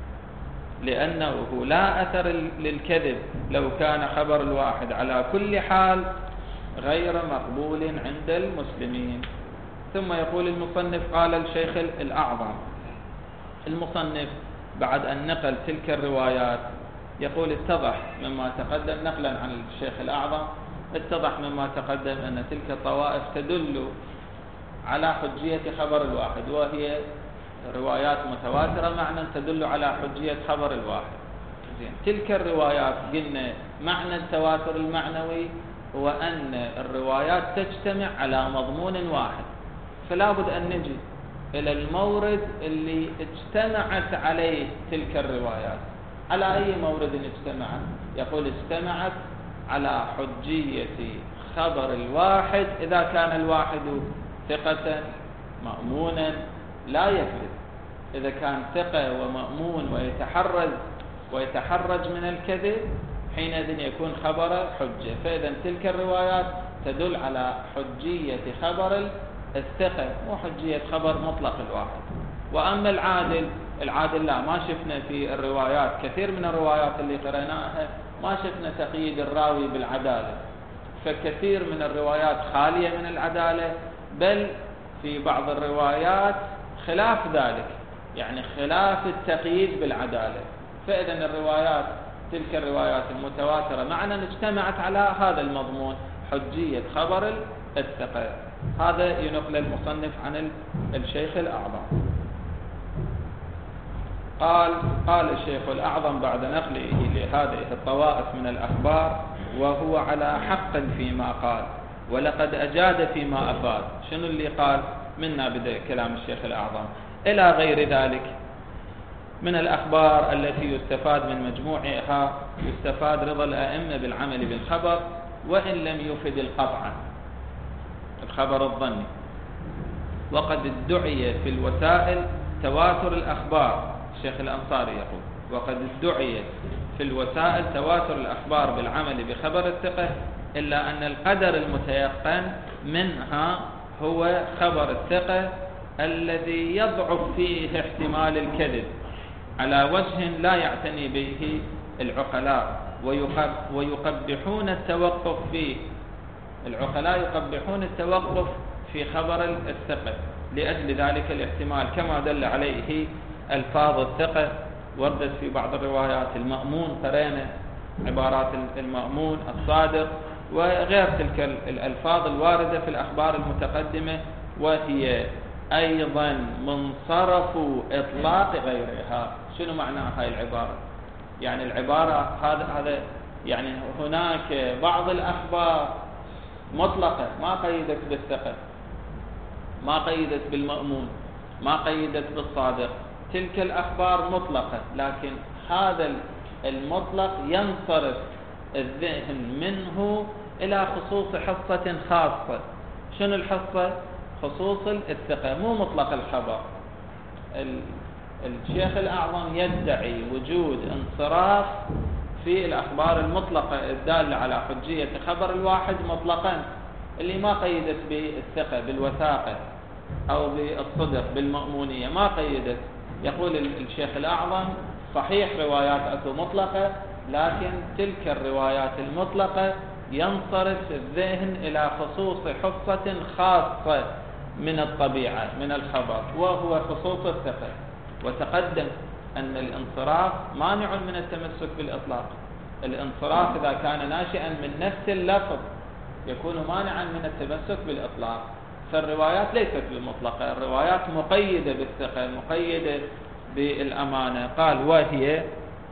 لأنه لا أثر للكذب لو كان خبر الواحد على كل حال غير مقبول عند المسلمين. ثم يقول المصنف قال الشيخ الأعظم. المصنف بعد أن نقل تلك الروايات يقول اتضح مما تقدم نقلا عن الشيخ الأعظم، اتضح مما تقدم أن تلك الطوائف تدل على حجية خبر الواحد، وهي روايات متواترة معنى تدل على حجية خبر الواحد. زين. تلك الروايات قلنا معنى التواتر المعنوي هو أن الروايات تجتمع على مضمون واحد، فلا بد أن نجي إلى المورد اللي اجتمعت عليه تلك الروايات. على أي مورد اجتمعت؟ يقول اجتمعت على حجية خبر الواحد إذا كان الواحد ثقة مأمونا لا يكذب. إذا كان ثقة ومأمون ويتحرز ويتحرج من الكذب حينئذ يكون خبر حجة. فإذا تلك الروايات تدل على حجية خبر الثقة مو حجية خبر مطلق الواحد. وأما العادل، العادل لا، ما شفنا في الروايات كثير من الروايات اللي قرأناها ما شفنا تقييد الراوي بالعدالة، فكثير من الروايات خالية من العدالة، بل في بعض الروايات خلاف ذلك، يعني خلاف التقييد بالعدالة. فإذا الروايات تلك الروايات المتواترة معنا اجتمعت على هذا المضمون حجية خبر الثقة. هذا ينقل المصنف عن الشيخ الأعظم. قال قال الشيخ الأعظم بعد نقله لهذه الطوائف من الأخبار وهو على حق فيما قال ولقد أجاد فيما أفاد. شنو اللي قال؟ منا بدأ كلام الشيخ الأعظم إلى غير ذلك من الأخبار التي يستفاد من مجموعها. يستفاد رضا الأئمة بالعمل بالخبر وإن لم يفد القطع، الخبر الظني. وقد ادعي في الوسائل تواتر الأخبار، الشيخ الأنصاري يقول وقد ادعي في الوسائل تواتر الأخبار بالعمل بخبر الثقة، إلا أن القدر المتيقن منها هو خبر الثقة الذي يضعف فيه احتمال الكذب على وجه لا يعتني به العقلاء ويقبحون التوقف فيه. العقلاء يقبحون التوقف في خبر الثقة لأجل ذلك الاحتمال، كما دل عليه ألفاظ الثقة. وردت في بعض الروايات المأمون، قرينا عبارات المأمون الصادق وغير تلك الألفاظ الواردة في الأخبار المتقدمة، وهي أيضا منصرف إطلاق غيرها. شنو معنى هاي العبارة؟ يعني العبارة هذا هذا يعني هناك بعض الأخبار مطلقة، ما قيدت بالثقة، ما قيدت بالمأمون، ما قيدت بالصادق. تلك الأخبار مطلقة، لكن هذا المطلق ينصرف الذهن منه إلى خصوص حصة خاصة. شنو الحصة؟ خصوص الثقة، مو مطلق الخبر. الشيخ الأعظم يدعي وجود انصراف في الأخبار المطلقة الدالة على حجية خبر الواحد مطلقا، اللي ما قيدت بالثقة بالوثاقة أو بالصدق بالمأمونية، ما قيدت. يقول الشيخ الأعظم صحيح روايات أكو مطلقة، لكن تلك الروايات المطلقة ينصرف الذهن إلى خصوص حصة خاصة من الطبيعة من الخبر، وهو خصوص الثقة. وتقدم أن الانصراف مانع من التمسك بالإطلاق. الانصراف إذا كان ناشئا من نفس اللفظ يكون مانعا من التمسك بالإطلاق. فالروايات ليست بالمطلقة، الروايات مقيدة بالثقة، مقيدة بالأمانة. قال وهي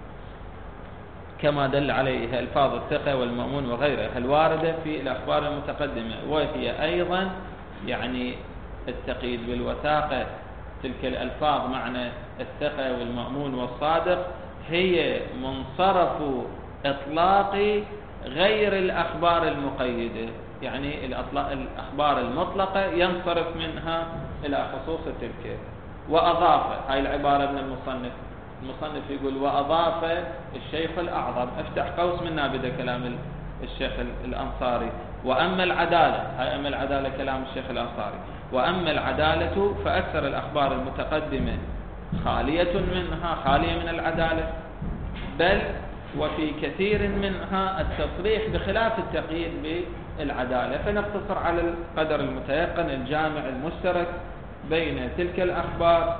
كما دل عليه ألفاظ الثقة والمأمون وغيرها الواردة في الأخبار المتقدمة، وهي أيضا يعني التقييد بالوثاقة. تلك الألفاظ معنى الثقة والمأمون والصادق هي منصرف إطلاق غير الأخبار المقيدة، يعني الأخبار المطلقة ينصرف منها إلى خصوص تلك. وأضاف، هاي العبارة من المصنف، المصنف يقول وأضاف الشيخ الأعظم، افتح قوس من نابذة كلام الشيخ الأنصاري، وأما العدالة، هاي أما العدالة كلام الشيخ الأنصاري، وأما العدالة فأكثر الأخبار المتقدمة خالية منها، خالية من العدالة، بل وفي كثير منها التصريح بخلاف التقييد بالعدالة. فنقتصر على القدر المتيقن الجامع المشترك بين تلك الأخبار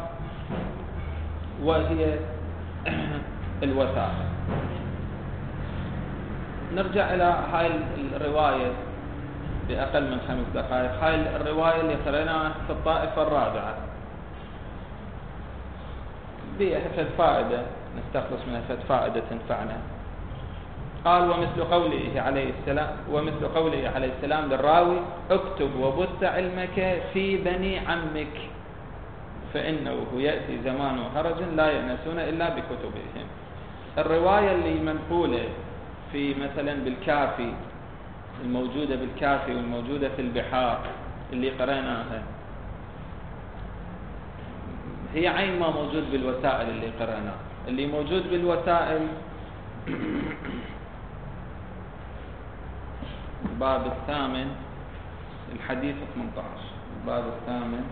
وهي الوثائق. نرجع إلى هاي الرواية بأقل من خمس دقائق. هاي الرواية اللي قرأناها في الطائفة الرابعة بها فائدة نستخلص منها فائدة تنفعنا. قال ومثل قوله عليه السلام ومثل قوله عليه السلام للراوي اكتب وبث علمك في بني عمك فإنه يأتي زمان وهرج لا يأنسون إلا بكتبهم. الرواية اللي منقولة في مثلا بالكافي، الموجودة بالكافي والموجودة في البحار اللي قرأناها، هي عين ما موجود بالوسائل اللي قرأناها. اللي موجود بالوسائل الباب الثامن الحديث ثمانية عشر، الباب الثامن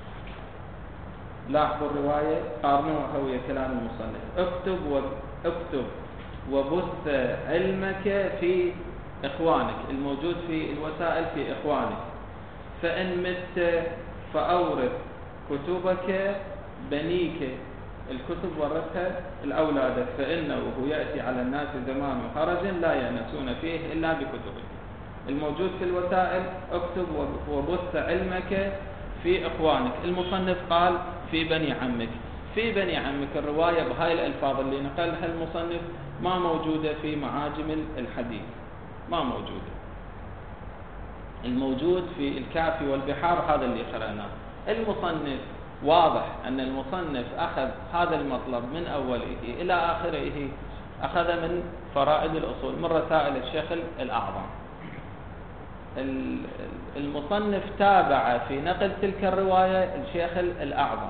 لاحظوا الرواية قارنوها ويا كلام المصنف. اكتب و... اكتب وبث علمك في إخوانك، الموجود في الوسائل في إخوانك، فإن مت فأورث كتبك بنيك، الكتب ورثها الأولاد، فإنه يأتي على الناس زمان وخرج لا يأنسون فيه إلا بكتبه. الموجود في الوسائل اكتب وبث علمك في إخوانك. المصنف قال في بني عمك. في بني عمك الرواية بهاي الألفاظ اللي نقلها المصنف ما موجودة في معاجم الحديث، ما موجودة. الموجود في الكافي والبحار هذا اللي قرأناه. المصنف واضح أن المصنف أخذ هذا المطلب من أوله إلى آخره، أخذ من فرائد الأصول، من رسائل الشيخ الأعظم. المصنف تابع في نقل تلك الرواية الشيخ الأعظم،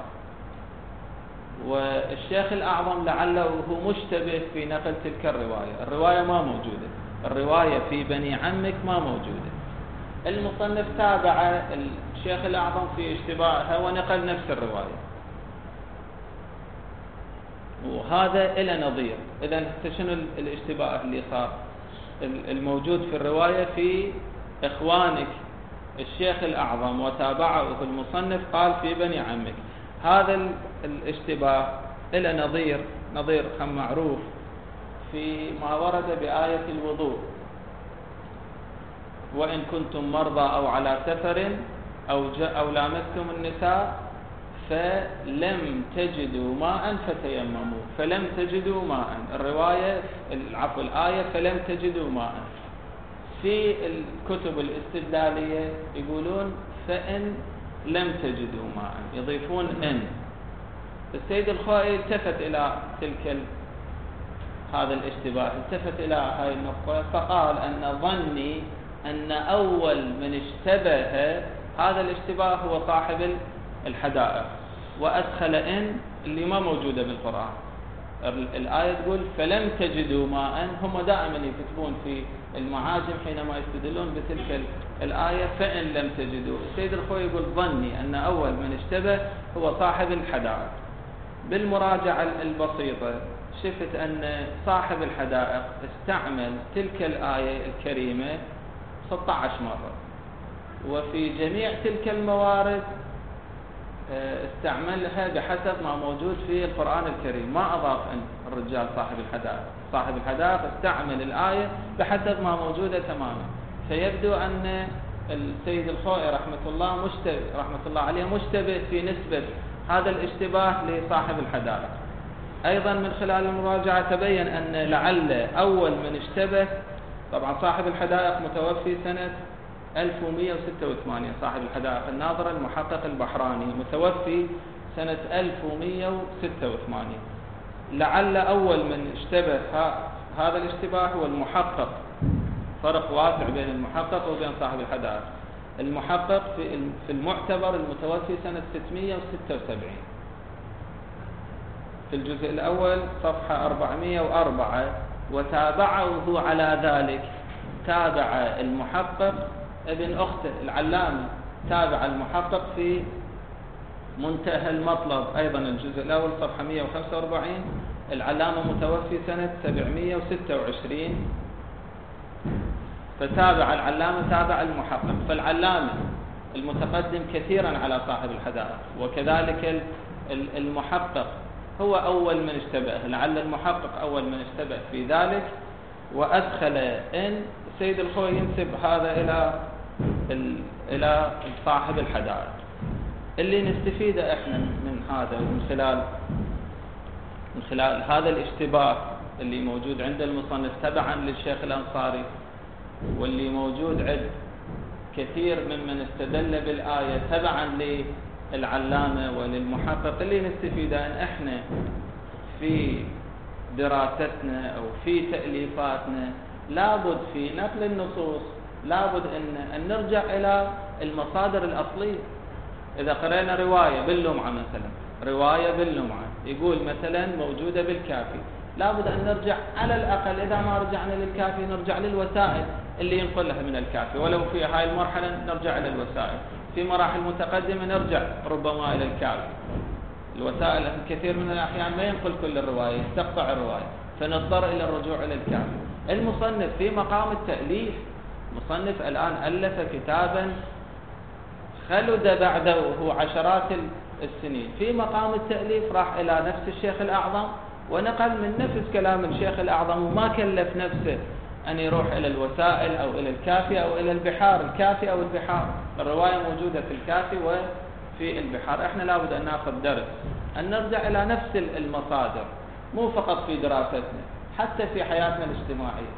والشيخ الأعظم لعله هو مشتبه في نقل تلك الرواية. الرواية ما موجودة، الرواية في بني عمك ما موجودة. المصنف تابع الشيخ الأعظم في اشتباهها ونقل نفس الرواية، وهذا إلى نظير. إذن شنو الاشتباه اللي صار؟ الموجود في الرواية في إخوانك الشيخ الأعظم وتابعه المصنف قال في بني عمك. هذا الاشتباه إلى نظير نظير معروف في ما ورد بآية الوضوء: وإن كنتم مرضى أو على سفر أو, أو لامستم النساء فلم تجدوا ماء فتيمموا. فلم تجدوا ماء، الرواية العفو الآية فلم تجدوا ماء. في الكتب الاستدلالية يقولون فإن لم تجدوا ماء، يضيفون إن. السيد الخوئي التفت إلى تلك هذا الاشتباه، التفت إلى هاي النقطة فقال أن ظني أن أول من اشتبه هذا الاشتباه هو صاحب الحدائق، وأدخل إن اللي ما موجودة بالقرآن. الآية تقول فلم تجدوا ماء، هم دائما يكتبون في المعاجم حينما يستدلون بتلك الآية فإن لم تجدوا. السيد الخوئي يقول ظني أن أول من اشتبه هو صاحب الحدائق. بالمراجعة البسيطة شفت أن صاحب الحدائق استعمل تلك الآية الكريمة ستة عشر مرة، وفي جميع تلك الموارد استعملها بحسب ما موجود في القرآن الكريم، ما أضاف أن الرجال صاحب الحدائق. صاحب الحدائق استعمل الآية بحسب ما موجودة تماما. فيبدو أن السيد الخوئي رحمة الله مشتبه رحمة الله عليه مشتبه في نسبة هذا الاشتباه لصاحب الحدائق. أيضا من خلال المراجعة تبين أن لعل أول من اشتبه، طبعا صاحب الحدائق متوفي سنة ألف ومئة وستة وثمانين، صاحب الحدائق الناظرة المحقق البحراني متوفي سنة ألف ومئة وستة وثمانين. لعل أول من اشتبه هذا الاشتباه هو المحقق. فرق واسع بين المحقق وبين صاحب الحدائق. المحقق في المعتبر المتوفي سنة ستمئة وستة وسبعين، في الجزء الأول صفحة أربعمئة وأربعة، وتابعه على ذلك تابع المحقق ابن أخته العلامة، تابع المحقق في منتهى المطلب أيضا الجزء الأول صفحة مئة وخمسة وأربعين، العلامة متوفي سنة سبعمئة وستة وعشرين، فتابع العلامة تابع المحقق. فالعلامة المتقدم كثيرا على صاحب الحدائق، وكذلك المحقق هو أول من اشتبه، لعل المحقق أول من اشتبه في ذلك وأدخل إن. السيد الخوئي ينسب هذا إلى إلى صاحب الحدائق. اللي نستفيده إحنا من هذا ومن خلال من خلال هذا الاشتباه اللي موجود عند المصنف تبعا للشيخ الأنصاري، واللي موجود عند كثير ممن استدل بالآية تبعا للعلامة وللمحقق، اللي نستفيده أن إحنا في دراستنا أو في تأليفاتنا لابد في نقل النصوص لابد أن, أن نرجع إلى المصادر الأصلية. إذا قرأنا رواية باللمعة مثلا، رواية باللمعة يقول مثلا موجودة بالكافي، لابد أن نرجع على الأقل، إذا ما رجعنا للكافي نرجع للوسائل اللي ينقلها من الكافي، ولو في هاي المرحلة نرجع إلى الوسائل. في مراحل متقدمة نرجع ربما إلى الكافي. الوسائل كثير من الأحيان ما ينقل كل الرواية، يستقطع الرواية، فنضطر إلى الرجوع إلى الكافي. المصنف في مقام التأليف، مصنف الآن ألف كتابا خلد بعده عشرات السنين، في مقام التأليف راح إلى نفس الشيخ الأعظم ونقل من نفس كلام الشيخ الأعظم، وما كلف نفسه أن يروح إلى الوسائل أو إلى الكافي أو إلى البحار. الكافي أو البحار، الرواية موجودة في الكافي وفي البحار. إحنا لابد أن نأخذ درس، أن نرجع إلى نفس المصادر، مو فقط في دراستنا، حتى في حياتنا الاجتماعية.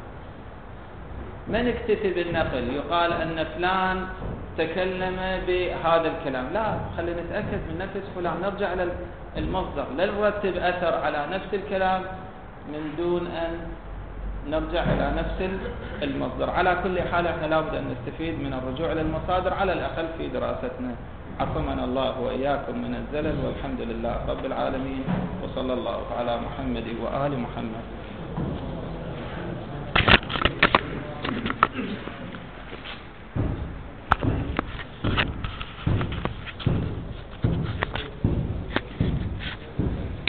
ما نكتفي بالنقل، يقال أن فلان تكلم بهذا الكلام، لا، خلينا نتأكد من نفس فلان، نرجع إلى المصدر، لا نرتب أثر على نفس الكلام من دون أن نرجع إلى نفس المصدر. على كل حال احنا لابد أن نستفيد من الرجوع إلى المصادر على الأقل في دراستنا. عصمنا الله وإياكم من الزلل، والحمد لله رب العالمين، وصلى الله على محمد وآل محمد.